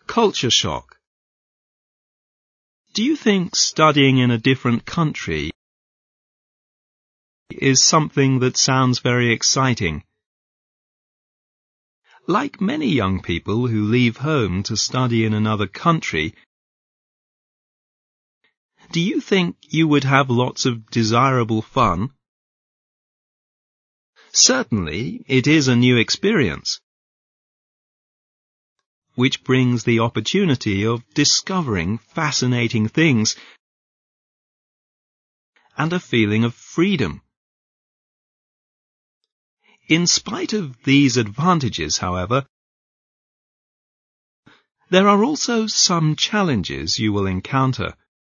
Culture shock. Do you think studying in a different country is something that sounds very exciting? Like many young people who leave home to study in another country, do you think you would have lots of desirable fun? Certainly, it is a new experience, which brings the opportunity of discovering fascinating things and a feeling of freedom. In spite of these advantages, however, there are also some challenges you will encounter.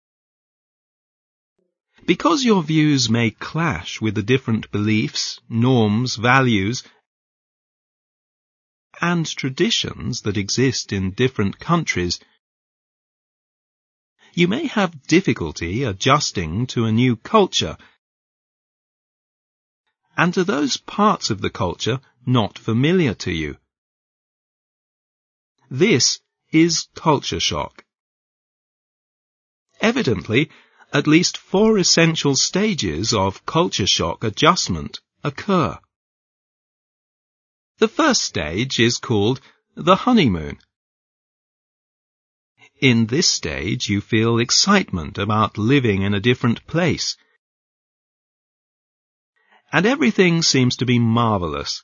Because your views may clash with the different beliefs, norms, values, and traditions that exist in different countries, you may have difficulty adjusting to a new culture and to those parts of the culture not familiar to you. This is culture shock. Evidently, at least 4 essential stages of culture shock adjustment occur. The first stage is called the honeymoon. In this stage, you feel excitement about living in a different place, and everything seems to be marvelous.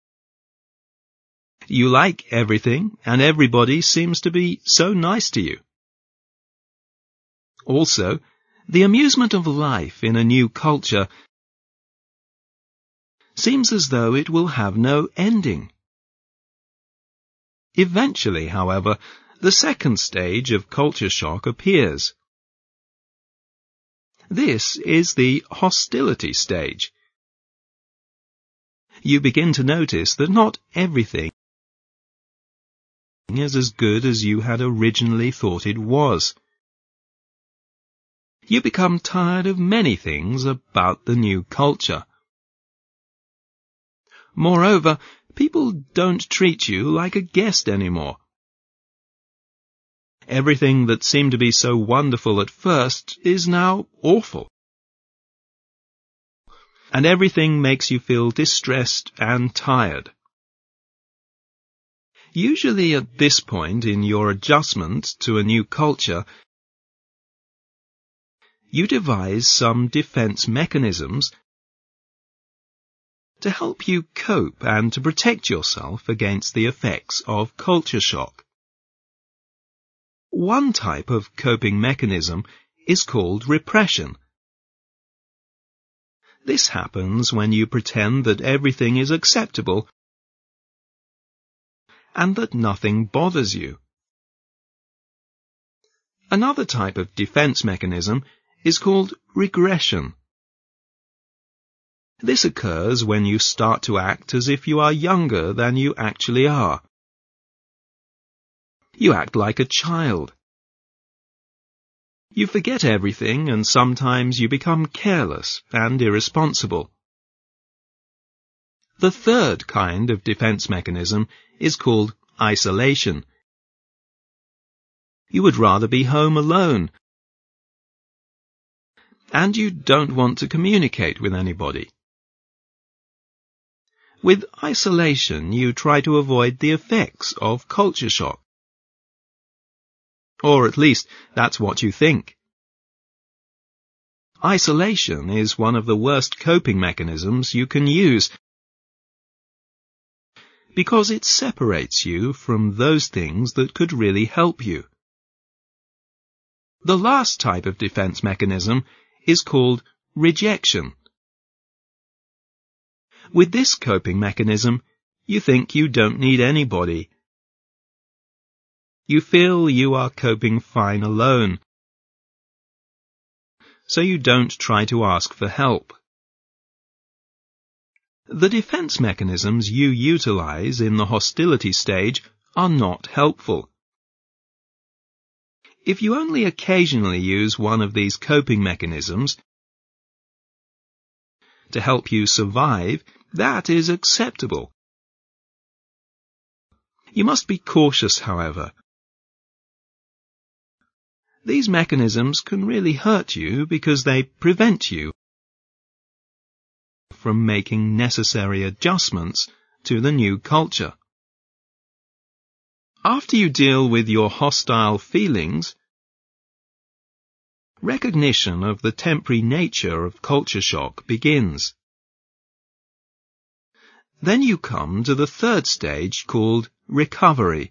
You like everything, and everybody seems to be so nice to you. Also, the amusement of life in a new culture seems as though it will have no ending. Eventually, however, the second stage of culture shock appears. This is the hostility stage. You begin to notice that not everything is as good as you had originally thought it was. You become tired of many things about the new culture. Moreover, people don't treat you like a guest anymore. Everything that seemed to be so wonderful at first is now awful. And everything makes you feel distressed and tired. Usually at this point in your adjustment to a new culture, you devise some defense mechanisms to help you cope and to protect yourself against the effects of culture shock. One type of coping mechanism is called repression. This happens when you pretend that everything is acceptable and that nothing bothers you. Another type of defense mechanism is called regression. This occurs when you start to act as if you are younger than you actually are. You act like a child. You forget everything, and sometimes you become careless and irresponsible. The third kind of defense mechanism is called isolation. You would rather be home alone, and you don't want to communicate with anybody. With isolation, you try to avoid the effects of culture shock. Or at least, that's what you think. Isolation is one of the worst coping mechanisms you can use because it separates you from those things that could really help you. The last type of defense mechanism is called rejection. With this coping mechanism, you think you don't need anybody. You feel you are coping fine alone, so you don't try to ask for help. The defense mechanisms you utilize in the hostility stage are not helpful. If you only occasionally use one of these coping mechanisms to help you survive, that is acceptable. You must be cautious, however. These mechanisms can really hurt you because they prevent you from making necessary adjustments to the new culture. After you deal with your hostile feelings, recognition of the temporary nature of culture shock begins. Then you come to the third stage called recovery.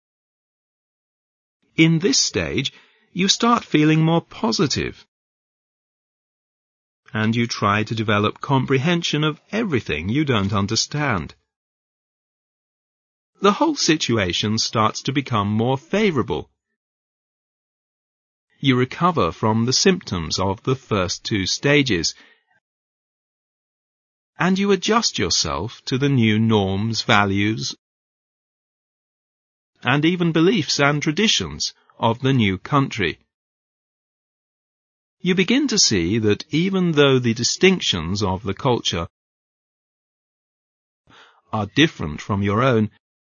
In this stage, you start feeling more positive, and you try to develop comprehension of everything you don't understand. The whole situation starts to become more favorable. You recover from the symptoms of the first two stages, and you adjust yourself to the new norms, values, and even beliefs and traditions of the new country. You begin to see that even though the distinctions of the culture are different from your own,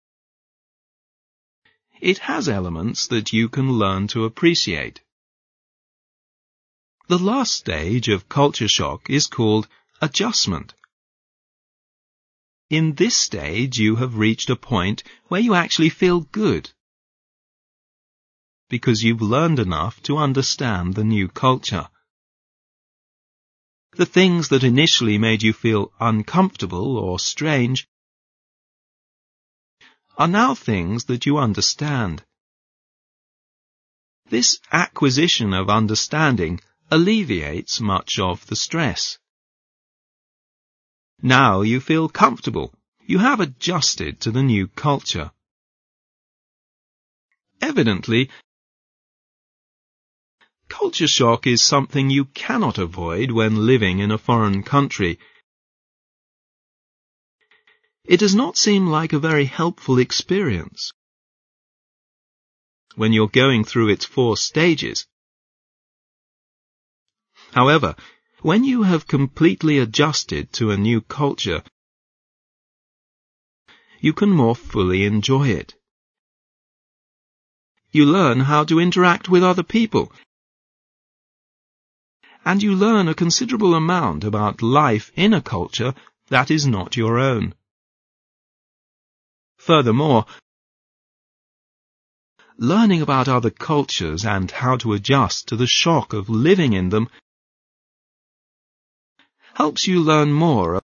it has elements that you can learn to appreciate. The last stage of culture shock is called adjustment. In this stage, you have reached a point where you actually feel good, because you've learned enough to understand the new culture. The things that initially made you feel uncomfortable or strange are now things that you understand. This acquisition of understanding alleviates much of the stress. Now you feel comfortable. You have adjusted to the new culture. Evidently, culture shock is something you cannot avoid when living in a foreign country. It does not seem like a very helpful experience when you're going through its 4 stages. However, when you have completely adjusted to a new culture, you can more fully enjoy it. You learn how to interact with other people, and you learn a considerable amount about life in a culture that is not your own. Furthermore, learning about other cultures and how to adjust to the shock of living in them helps you learn more